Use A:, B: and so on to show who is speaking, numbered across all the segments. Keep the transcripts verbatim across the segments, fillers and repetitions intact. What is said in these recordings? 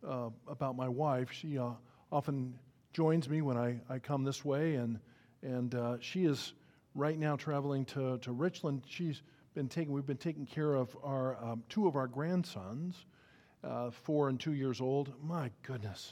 A: uh, about my wife. She uh, often joins me when I, I come this way, and and uh, she is right now traveling to, to Richland. She's been taking, we've been taking care of our um, two of our grandsons, uh, four and two years old. My goodness,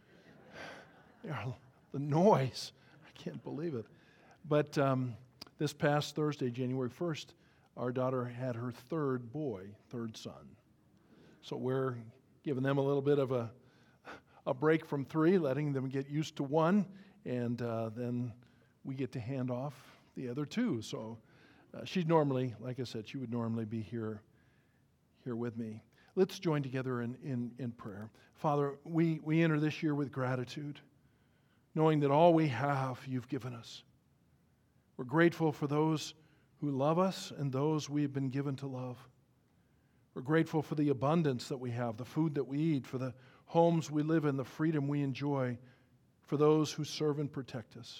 A: the noise, I can't believe it. But um, this past Thursday, January first, our daughter had her third boy, third son. So we're giving them a little bit of a a break from three, letting them get used to one, and uh, then we get to hand off the other two. So uh, she'd normally, like I said, she would normally be here here with me. Let's join together in, in, in prayer. Father, we, we enter this year with gratitude, knowing that all we have you've given us. We're grateful for those who love us and those we've been given to love. We're grateful for the abundance that we have, the food that we eat, for the homes we live in, the freedom we enjoy, for those who serve and protect us.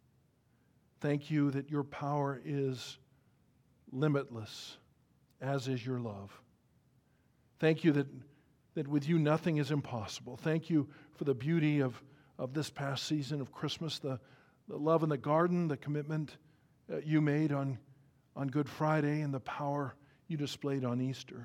A: Thank you that your power is limitless, as is your love. Thank you that, that with you nothing is impossible. Thank you for the beauty of, of this past season of Christmas, the, the love in the garden, the commitment uh, you made on, on Good Friday, and the power you displayed on Easter.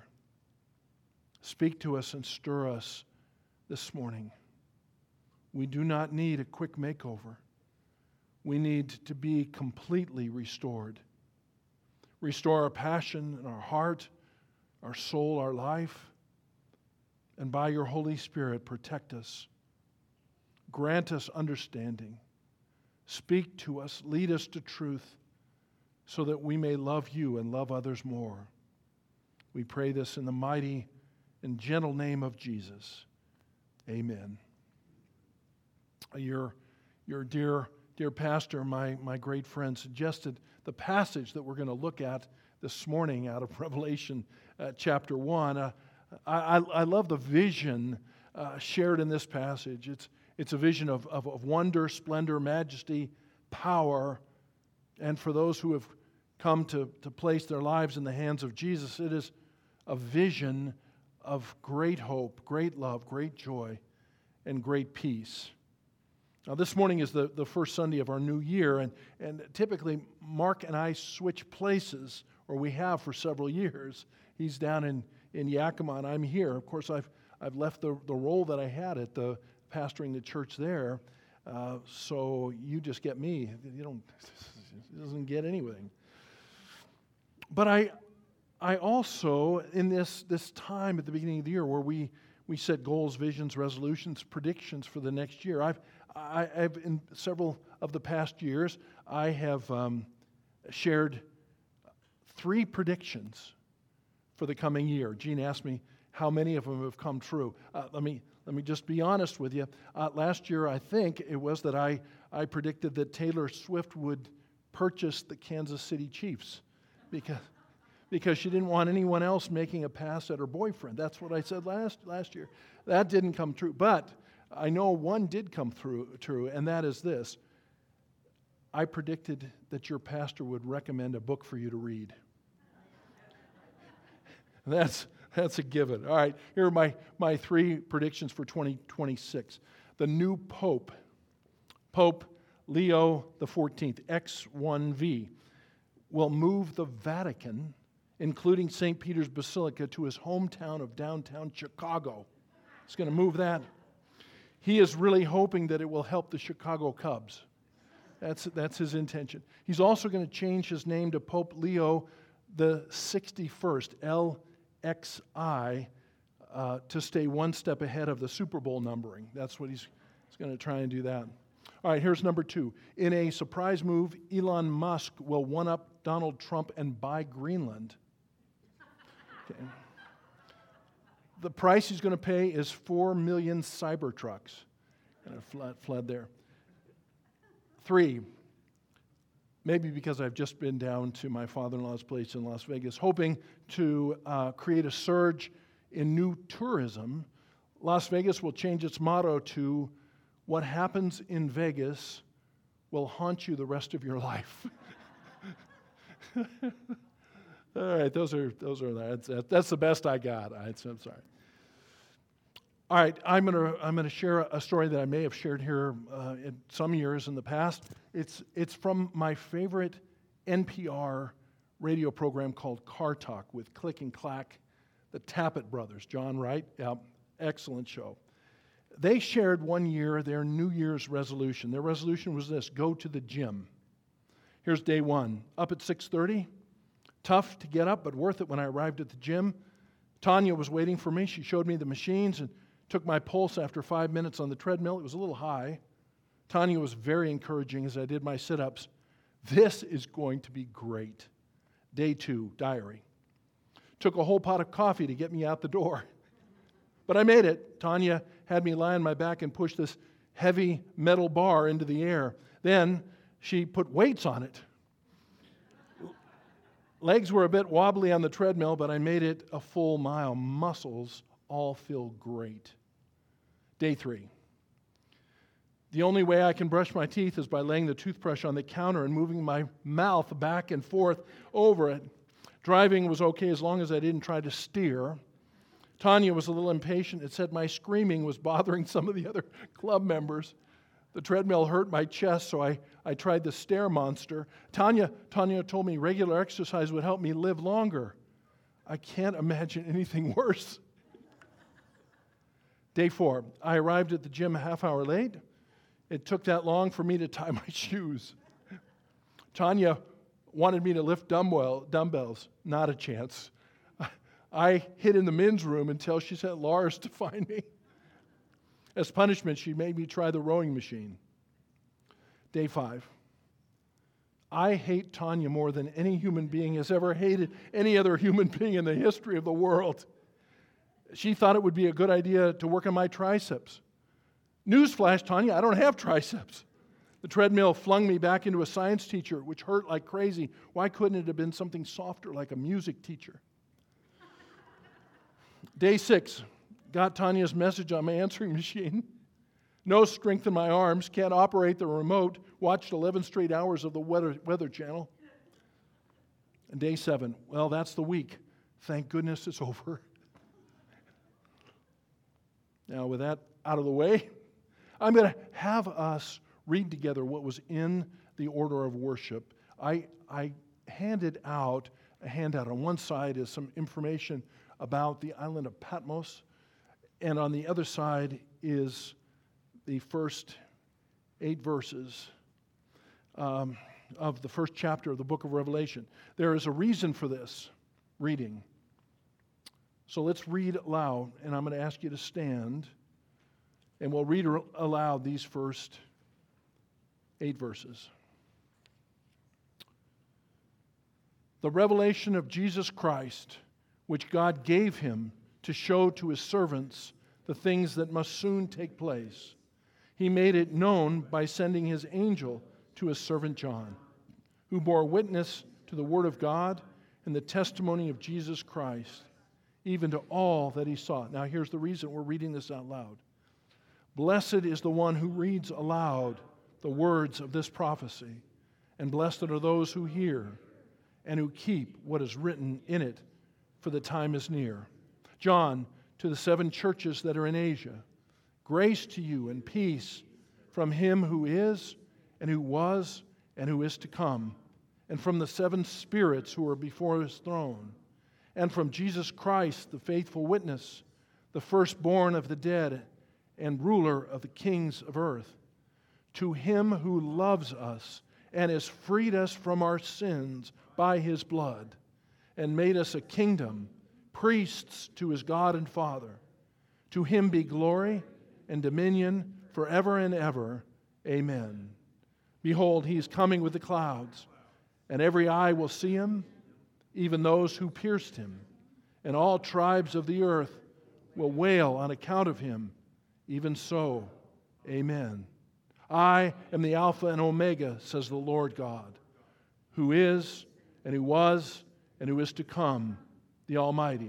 A: Speak to us and stir us this morning. We do not need a quick makeover. We need to be completely restored. Restore our passion and our heart, our soul, our life, and by your Holy Spirit, protect us. Grant us understanding. Speak to us, lead us to truth, so that we may love you and love others more. We pray this in the mighty and gentle name of Jesus. Amen. Your, your dear, dear pastor, my, my great friend, suggested the passage that we're going to look at this morning out of Revelation uh, chapter one. Uh, I, I love the vision uh, shared in this passage. It's, it's a vision of, of, of wonder, splendor, majesty, power, and for those who have come to, to place their lives in the hands of Jesus, it is a vision of great hope, great love, great joy, and great peace. Now, this morning is the, the first Sunday of our new year, and, and typically Mark and I switch places, or we have for several years. He's down in, in Yakima, and I'm here. Of course, I've, I've left the, the role that I had at the pastoring the church there, uh, so you just get me. You don't, it doesn't get anything. But I... I also, in this, this time at the beginning of the year where we, we set goals, visions, resolutions, predictions for the next year, I've, I, I've in several of the past years, I have um, shared three predictions for the coming year. Gene asked me how many of them have come true. Uh, let me let me just be honest with you. Uh, last year, I think it was that I, I predicted that Taylor Swift would purchase the Kansas City Chiefs because... because she didn't want anyone else making a pass at her boyfriend. That's what I said last last year. That didn't come true. But I know one did come through true, and that is this. I predicted that your pastor would recommend a book for you to read. That's that's a given. All right, here are my, my three predictions for twenty twenty-six. The new Pope, Pope Leo the fourteenth, X one V, will move the Vatican, including Saint Peter's Basilica, to his hometown of downtown Chicago. He's going to move that. He is really hoping that it will help the Chicago Cubs. That's, that's his intention. He's also going to change his name to Pope Leo the sixty-first, L X I, uh, to stay one step ahead of the Super Bowl numbering. That's what he's, he's going to try and do that. All right, here's number two. In a surprise move, Elon Musk will one-up Donald Trump and buy Greenland. Okay. The price he's going to pay is four million Cybertrucks. Kind of fled, fled there. Three, maybe because I've just been down to my father-in-law's place in Las Vegas, hoping to uh, create a surge in new tourism, Las Vegas will change its motto to, "What happens in Vegas will haunt you the rest of your life." All right, those are those are that's that's the best I got. I, I'm sorry. All right, I'm going to I'm going to share a story that I may have shared here uh, in some years in the past. It's it's from my favorite N P R radio program called Car Talk with Click and Clack, the Tappet brothers, John Wright. Yeah, excellent show. They shared one year their New Year's resolution. Their resolution was this: go to the gym. Here's day one. Up at six thirty. Tough to get up, but worth it when I arrived at the gym. Tanya was waiting for me. She showed me the machines and took my pulse after five minutes on the treadmill. It was a little high. Tanya was very encouraging as I did my sit-ups. This is going to be great. Day two, diary. Took a whole pot of coffee to get me out the door. But I made it. Tanya had me lie on my back and push this heavy metal bar into the air. Then she put weights on it. Legs were a bit wobbly on the treadmill, but I made it a full mile. Muscles all feel great. Day three. The only way I can brush my teeth is by laying the toothbrush on the counter and moving my mouth back and forth over it. Driving was okay as long as I didn't try to steer. Tanya was a little impatient. It said my screaming was bothering some of the other club members. The treadmill hurt my chest, so I, I tried the stair monster. Tanya, Tanya told me regular exercise would help me live longer. I can't imagine anything worse. Day four, I arrived at the gym a half hour late. It took that long for me to tie my shoes. Tanya wanted me to lift dumbbell, dumbbells. Not a chance. I hid in the men's room until she sent Lars to find me. As punishment, she made me try the rowing machine. Day five. I hate Tanya more than any human being has ever hated any other human being in the history of the world. She thought it would be a good idea to work on my triceps. Newsflash, Tanya, I don't have triceps. The treadmill flung me back into a science teacher, which hurt like crazy. Why couldn't it have been something softer like a music teacher? Day six. Got Tanya's message on my answering machine. No strength in my arms, can't operate the remote, watched eleven straight hours of the weather, weather channel. And day seven, well, that's the week. Thank goodness it's over. Now, with that out of the way, I'm going to have us read together what was in the order of worship. I, I handed out a handout. On one side is some information about the island of Patmos, and on the other side is the first eight verses um, of the first chapter of the book of Revelation. There is a reason for this reading. So let's read aloud, and I'm going to ask you to stand, and we'll read aloud these first eight verses. The revelation of Jesus Christ, which God gave him to show to his servants the things that must soon take place. He made it known by sending his angel to his servant John, who bore witness to the word of God and the testimony of Jesus Christ, even to all that he saw. Now here's the reason we're reading this out loud. Blessed is the one who reads aloud the words of this prophecy, and blessed are those who hear and who keep what is written in it, for the time is near. John, to the seven churches that are in Asia, grace to you and peace from him who is, and who was, and who is to come, and from the seven spirits who are before his throne, and from Jesus Christ, the faithful witness, the firstborn of the dead, and ruler of the kings of earth. To him who loves us and has freed us from our sins by his blood, and made us a kingdom, priests to his God and Father. To him be glory and dominion forever and ever. Amen. Behold, he is coming with the clouds, and every eye will see him, even those who pierced him, and all tribes of the earth will wail on account of him. Even so, amen. I am the Alpha and Omega, says the Lord God, who is, and who was, and who is to come, the Almighty.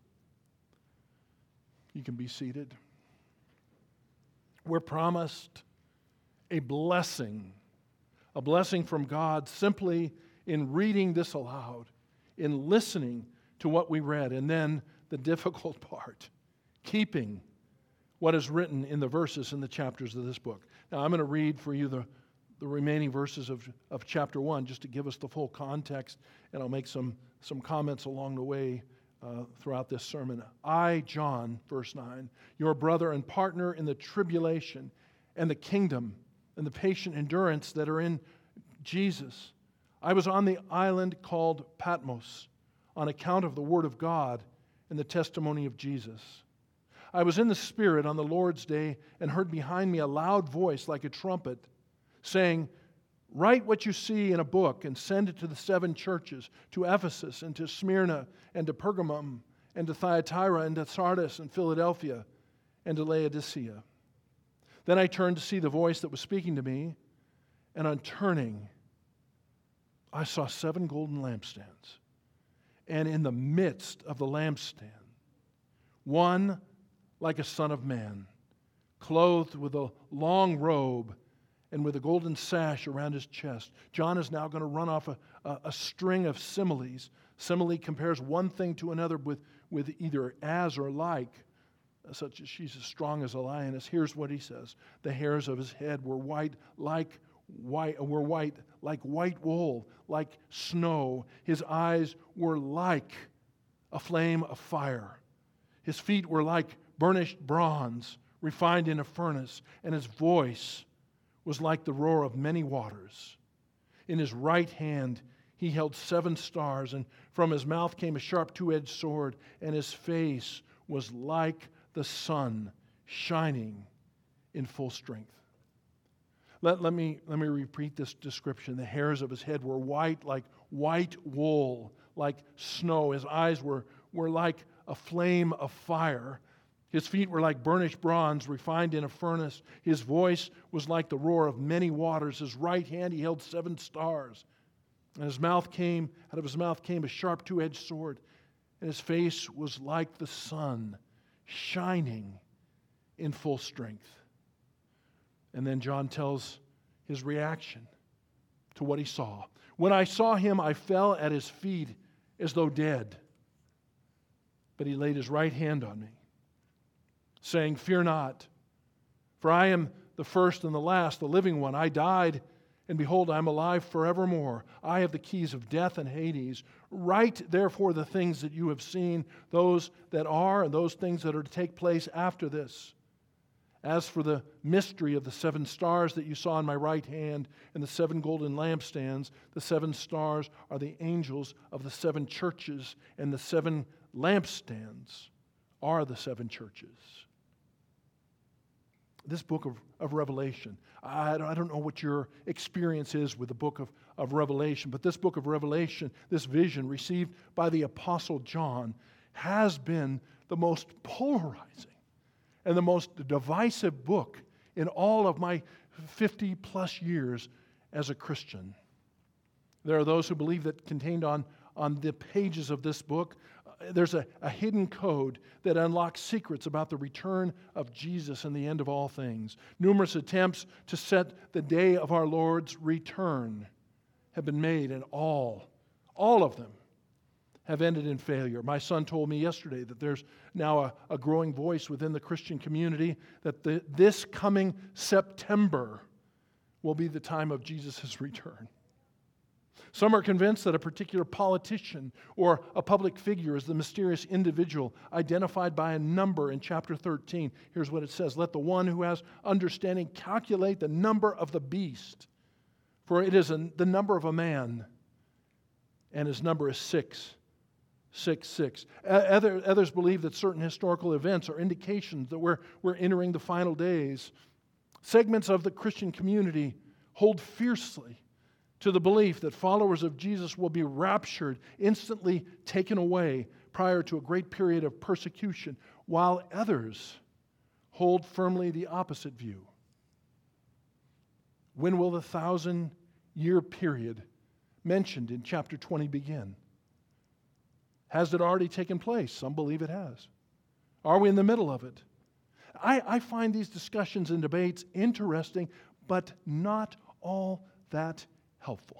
A: You can be seated. We're promised a blessing, a blessing from God simply in reading this aloud, in listening to what we read, and then the difficult part, keeping what is written in the verses in the chapters of this book. Now, I'm going to read for you the, the remaining verses of, of chapter one just to give us the full context, and I'll make some, some comments along the way uh, throughout this sermon. I, John, verse nine, your brother and partner in the tribulation and the kingdom and the patient endurance that are in Jesus. I was on the island called Patmos on account of the word of God and the testimony of Jesus. I was in the Spirit on the Lord's day and heard behind me a loud voice like a trumpet saying, write what you see in a book and send it to the seven churches, to Ephesus and to Smyrna and to Pergamum and to Thyatira and to Sardis and Philadelphia and to Laodicea. Then I turned to see the voice that was speaking to me, and on turning, I saw seven golden lampstands. And in the midst of the lampstand, one like a son of man, clothed with a long robe and with a golden sash around his chest. John is now going to run off a, a, a string of similes. Simile compares one thing to another with, with either as or like, such as she's as strong as a lioness. Here's what he says. The hairs of his head were white like white were white like white wool, like snow. His eyes were like a flame of fire. His feet were like burnished bronze, refined in a furnace, and his voice was like the roar of many waters. In his right hand he held seven stars, and from his mouth came a sharp two-edged sword, and his face was like the sun shining in full strength. Let, let, me, let me repeat this description. The hairs of his head were white like white wool, like snow. His eyes were, were like a flame of fire. His feet were like burnished bronze refined in a furnace. His voice was like the roar of many waters. His right hand he held seven stars. And his mouth came, out of his mouth came a sharp two-edged sword. And his face was like the sun, shining in full strength. And then John tells his reaction to what he saw. When I saw him, I fell at his feet as though dead. But he laid his right hand on me, saying, fear not, for I am the first and the last, the living one. I died, and behold, I am alive forevermore. I have the keys of death and Hades. Write, therefore, the things that you have seen, those that are and those things that are to take place after this. As for the mystery of the seven stars that you saw in my right hand and the seven golden lampstands, the seven stars are the angels of the seven churches, and the seven lampstands are the seven churches. This book of, of Revelation, I, I don't know what your experience is with the book of, of Revelation, but this book of Revelation, this vision received by the Apostle John, has been the most polarizing and the most divisive book in all of my fifty plus years as a Christian. There are those who believe that contained on, on the pages of this book, uh, there's a, a hidden code that unlocks secrets about the return of Jesus and the end of all things. Numerous attempts to set the day of our Lord's return have been made, and all, all of them have ended in failure. My son told me yesterday that there's now a, a growing voice within the Christian community that the, this coming September will be the time of Jesus' return. Some are convinced that a particular politician or a public figure is the mysterious individual identified by a number in chapter thirteen. Here's what it says. Let the one who has understanding calculate the number of the beast, for it is a, the number of a man, and his number is six. Six, six. Other, others believe that certain historical events are indications that we're, we're entering the final days. Segments of the Christian community hold fiercely to the belief that followers of Jesus will be raptured, instantly taken away prior to a great period of persecution, while others hold firmly the opposite view. When will the thousand-year period mentioned in chapter twenty begin? Has it already taken place? Some believe it has. Are we in the middle of it? I, I find these discussions and debates interesting, but not all that helpful.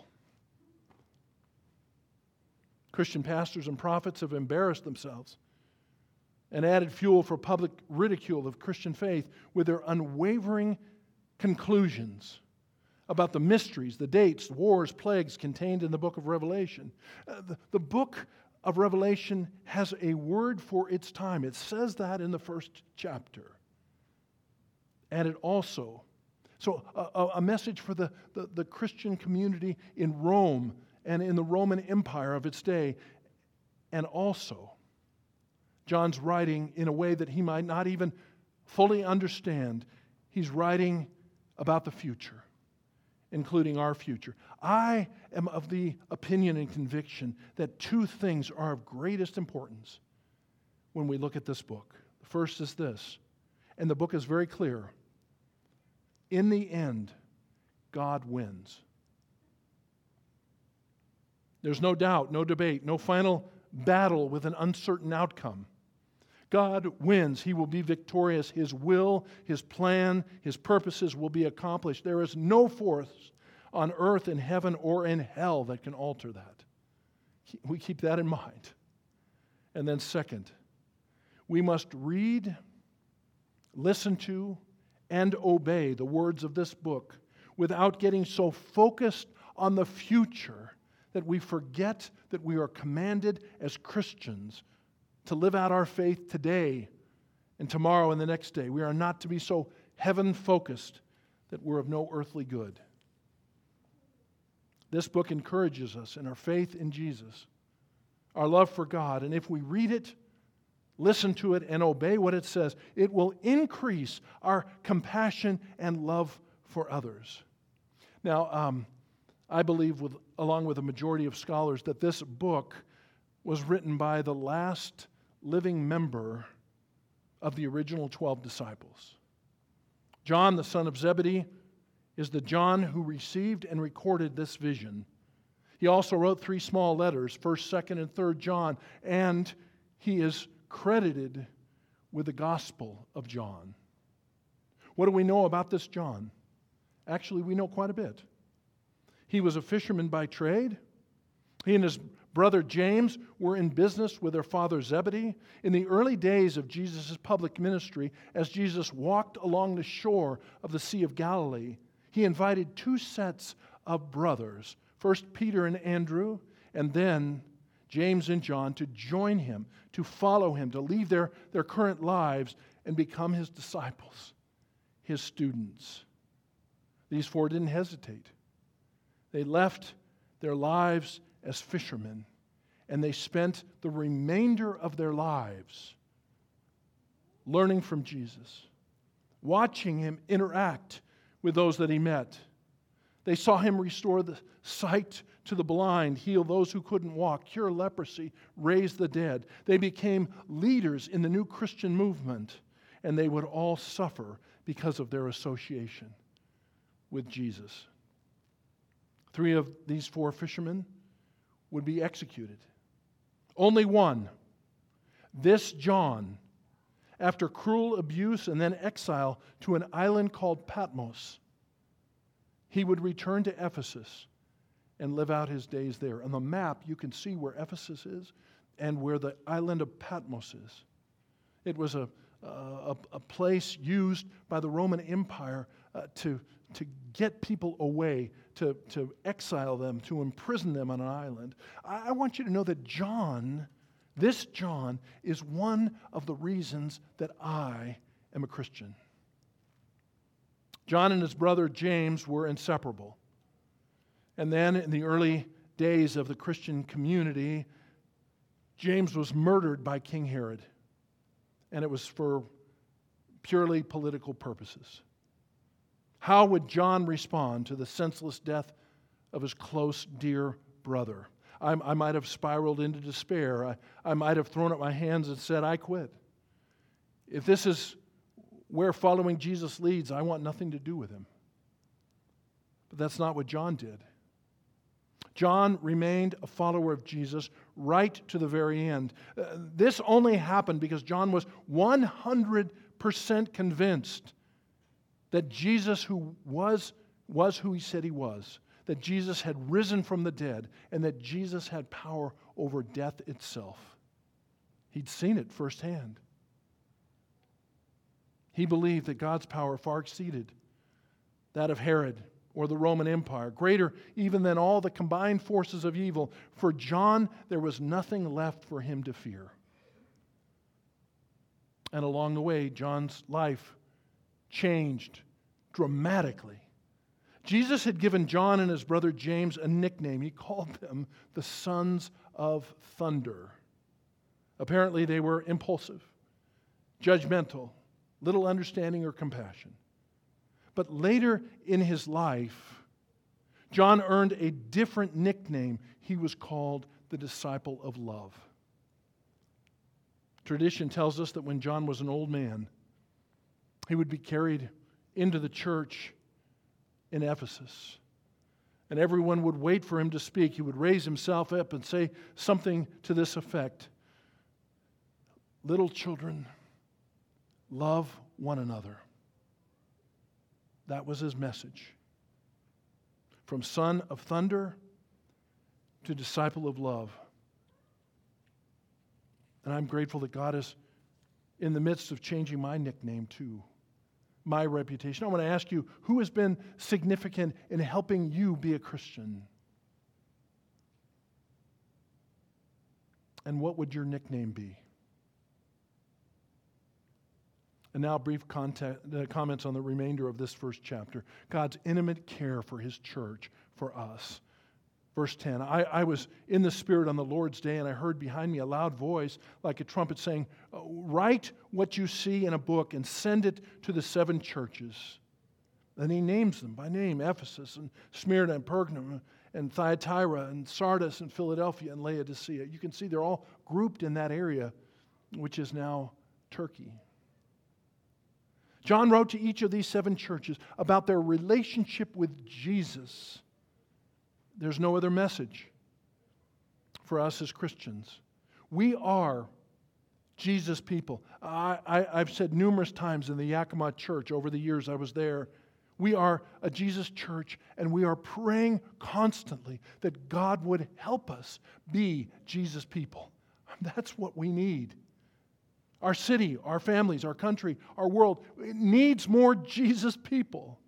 A: Christian pastors and prophets have embarrassed themselves and added fuel for public ridicule of Christian faith with their unwavering conclusions about the mysteries, the dates, wars, plagues contained in the book of Revelation. Uh, the, the book of Revelation has a word for its time. It says that in the first chapter. And it also, so a, a message for the, the, the Christian community in Rome and in the Roman Empire of its day. And also, John's writing in a way that he might not even fully understand. He's writing about the future, including our future. I am of the opinion and conviction that two things are of greatest importance when we look at this book. The first is this, and the book is very clear. In the end, God wins. There's no doubt, no debate, no final battle with an uncertain outcome. God wins. He will be victorious. His will, His plan, His purposes will be accomplished. There is no force on earth, in heaven, or in hell that can alter that. We keep that in mind. And then second, we must read, listen to, and obey the words of this book without getting so focused on the future that we forget that we are commanded as Christians to live out our faith today and tomorrow and the next day. We are not to be so heaven-focused that we're of no earthly good. This book encourages us in our faith in Jesus, our love for God, and if we read it, listen to it, and obey what it says, it will increase our compassion and love for others. Now, um, I believe, with, along with a majority of scholars, that this book was written by the last living member of the original twelve disciples. John, the son of Zebedee, is the John who received and recorded this vision. He also wrote three small letters, first, second, and third John, and he is credited with the Gospel of John. What do we know about this John? Actually, we know quite a bit. He was a fisherman by trade. He and his brother James were in business with their father Zebedee. In the early days of Jesus' public ministry, as Jesus walked along the shore of the Sea of Galilee, he invited two sets of brothers, first Peter and Andrew, and then James and John, to join him, to follow him, to leave their, their current lives and become his disciples, his students. These four didn't hesitate. They left their lives as fishermen, and they spent the remainder of their lives learning from Jesus, watching him interact with those that he met. They saw him restore the sight to the blind, heal those who couldn't walk, cure leprosy, raise the dead. They became leaders in the new Christian movement, and they would all suffer because of their association with Jesus. Three of these four fishermen would be executed. Only one, this John, after cruel abuse and then exile to an island called Patmos, he would return to Ephesus and live out his days there. On the map, you can see where Ephesus is and where the island of Patmos is. It was a, a, a place used by the Roman Empire uh, to, to get people away, to, to exile them, to imprison them on an island. I, I want you to know that John, this John, is one of the reasons that I am a Christian. John and his brother James were inseparable. And then in the early days of the Christian community, James was murdered by King Herod. And it was for purely political purposes. How would John respond to the senseless death of his close, dear brother? I, I might have spiraled into despair. I, I might have thrown up my hands and said, I quit. If this is where following Jesus leads, I want nothing to do with him. But that's not what John did. John remained a follower of Jesus right to the very end. Uh, this only happened because John was one hundred percent convinced that Jesus who was, was who he said he was, that Jesus had risen from the dead, and that Jesus had power over death itself. He'd seen it firsthand. He believed that God's power far exceeded that of Herod or the Roman Empire, greater even than all the combined forces of evil. For John, there was nothing left for him to fear. And along the way, John's life changed dramatically. Jesus had given John and his brother James a nickname. He called them the sons of thunder. Apparently, they were impulsive, judgmental, little understanding or compassion. But later in his life, John earned a different nickname. He was called the disciple of love. Tradition tells us that when John was an old man, he would be carried into the church in Ephesus. And everyone would wait for him to speak. He would raise himself up and say something to this effect: "Little children, love one another." That was his message. From son of thunder to disciple of love. And I'm grateful that God is in the midst of changing my nickname too, my reputation. I want to ask you, who has been significant in helping you be a Christian? And what would your nickname be? And now brief contact, uh, comments on the remainder of this first chapter. God's intimate care for His church, for us. Verse ten, I, I was in the Spirit on the Lord's day, and I heard behind me a loud voice like a trumpet saying, "Write what you see in a book and send it to the seven churches." Then He names them by name: Ephesus and Smyrna and Pergamum and Thyatira and Sardis and Philadelphia and Laodicea. You can see they're all grouped in that area, which is now Turkey. John wrote to each of these seven churches about their relationship with Jesus. There's no other message for us as Christians. We are Jesus' people. I, I, I've said numerous times in the Yakima church over the years I was there, we are a Jesus church, and we are praying constantly that God would help us be Jesus' people. That's what we need. Our city, our families, our country, our world, it needs more Jesus people.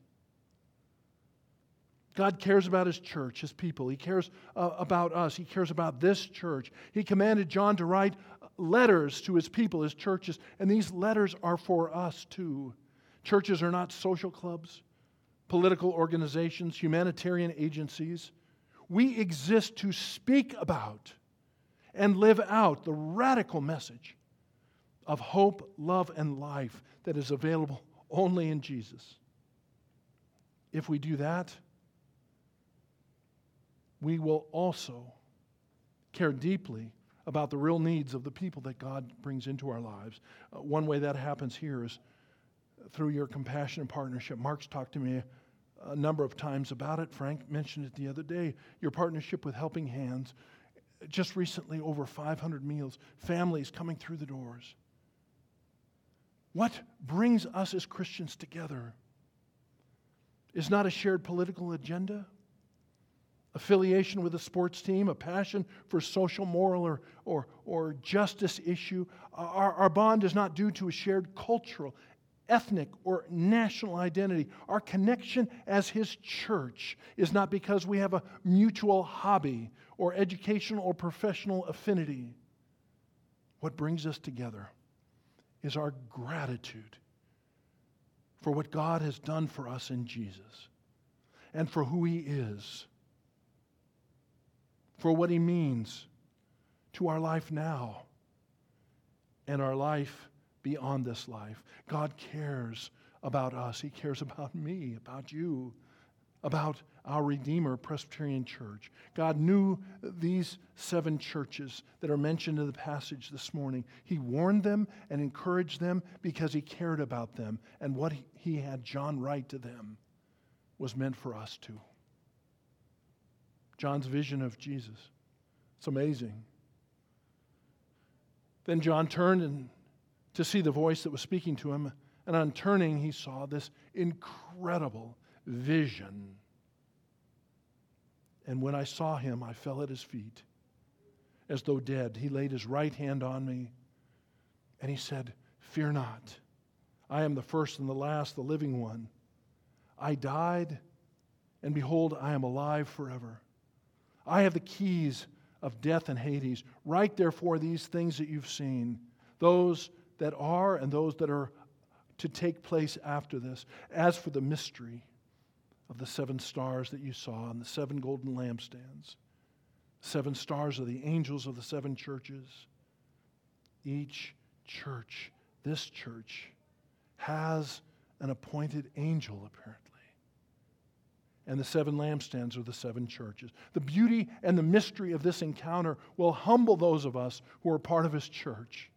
A: God cares about His church, His people. He cares uh, about us. He cares about this church. He commanded John to write letters to His people, His churches, and these letters are for us too. Churches are not social clubs, political organizations, humanitarian agencies. We exist to speak about and live out the radical message of hope, love, and life that is available only in Jesus. If we do that, we will also care deeply about the real needs of the people that God brings into our lives. Uh, one way that happens here is through your compassion and partnership. Mark's talked to me a number of times about it. Frank mentioned it the other day. Your partnership with Helping Hands. Just recently, over five hundred meals, families coming through the doors. What brings us as Christians together is not a shared political agenda, affiliation with a sports team, a passion for social, moral, or, or, or justice issue. Our, our bond is not due to a shared cultural, ethnic, or national identity. Our connection as His church is not because we have a mutual hobby or educational or professional affinity. What brings us together is our gratitude for what God has done for us in Jesus and for who He is, for what He means to our life now and our life beyond this life. God cares about us. He cares about me, about you, about our Redeemer Presbyterian Church. God knew these seven churches that are mentioned in the passage this morning. He warned them and encouraged them because He cared about them. And what He had John write to them was meant for us too. John's vision of Jesus. It's amazing. Then John turned and to see the voice that was speaking to him, and on turning he saw this incredible vision. And when I saw Him, I fell at His feet as though dead. He laid His right hand on me, and He said, "Fear not. I am the first and the last, the living one. I died, and behold, I am alive forever. I have the keys of death and Hades. Write therefore these things that you've seen, those that are and those that are to take place after this. As for the mystery of the seven stars that you saw and the seven golden lampstands, seven stars are the angels of the seven churches. Each church, this church, has an appointed angel, apparently. And the seven lampstands are the seven churches. The beauty and the mystery of this encounter will humble those of us who are part of His church.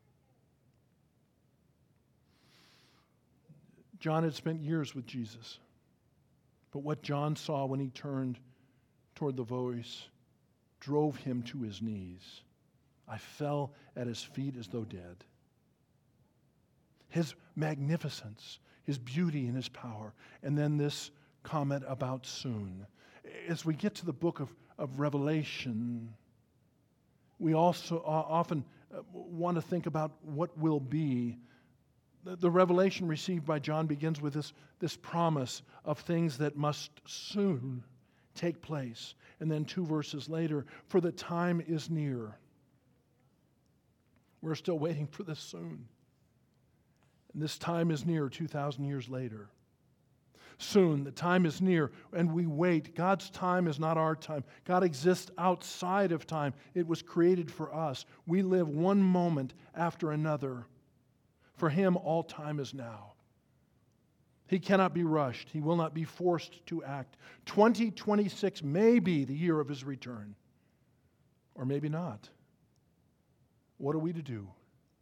A: John had spent years with Jesus. But what John saw when he turned toward the voice drove him to his knees. I fell at His feet as though dead. His magnificence, His beauty and His power. And then this comment about soon. As we get to the book of, of Revelation, we also often want to think about what will be. The, the revelation received by John begins with this, this promise of things that must soon take place. And then two verses later, for the time is near. We're still waiting for this soon. And this time is near two thousand years later. Soon, the time is near, and we wait. God's time is not our time. God exists outside of time. It was created for us. We live one moment after another. For Him, all time is now. He cannot be rushed. He will not be forced to act. twenty twenty-six may be the year of His return, or maybe not. What are we to do?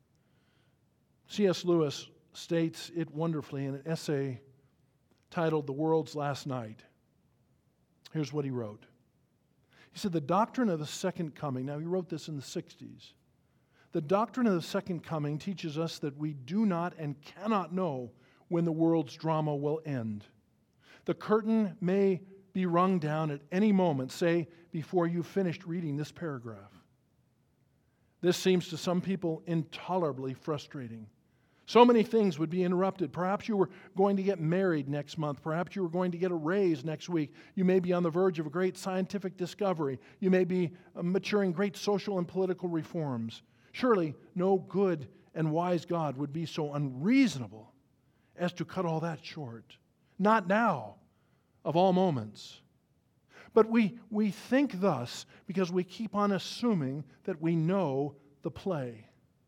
A: C S Lewis states it wonderfully in an essay titled The World's Last Night. Here's what he wrote. He said, the doctrine of the second coming, now he wrote this in the sixties, the doctrine of the second coming teaches us that we do not and cannot know when the world's drama will end. The curtain may be rung down at any moment, say, before you've finished reading this paragraph. This seems to some people intolerably frustrating. So many things would be interrupted. Perhaps you were going to get married next month. Perhaps you were going to get a raise next week. You may be on the verge of a great scientific discovery. You may be maturing great social and political reforms. Surely no good and wise God would be so unreasonable as to cut all that short. Not now, of all moments. But we, we think thus because we keep on assuming that we know the play.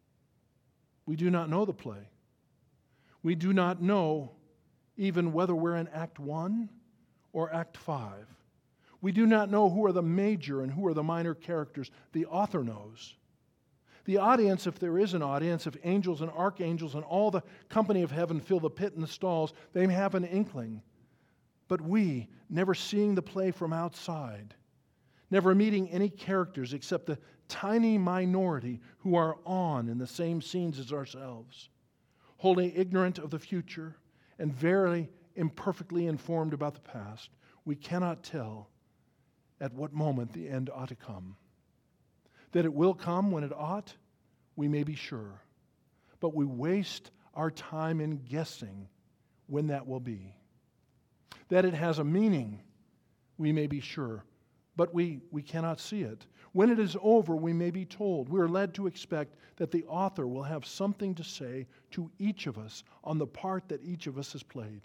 A: We do not know the play. We do not know even whether we're in Act one or Act five. We do not know who are the major and who are the minor characters. The author knows. The audience, if there is an audience, if angels and archangels and all the company of heaven fill the pit and the stalls, they may have an inkling. But we, never seeing the play from outside, never meeting any characters except the tiny minority who are on in the same scenes as ourselves, wholly ignorant of the future and very imperfectly informed about the past, we cannot tell at what moment the end ought to come. That it will come when it ought, we may be sure, but we waste our time in guessing when that will be. That it has a meaning, we may be sure, but we, we cannot see it. When it is over, we may be told. We are led to expect that the author will have something to say to each of us on the part that each of us has played.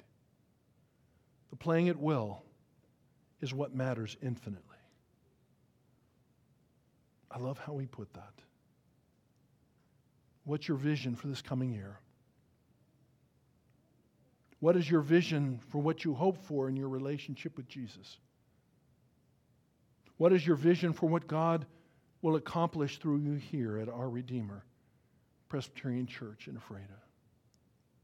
A: The playing it well is what matters infinitely. I love how he put that. What's your vision for this coming year? What is your vision for what you hope for in your relationship with Jesus? What is your vision for what God will accomplish through you here at our Redeemer Presbyterian Church in Ephrata?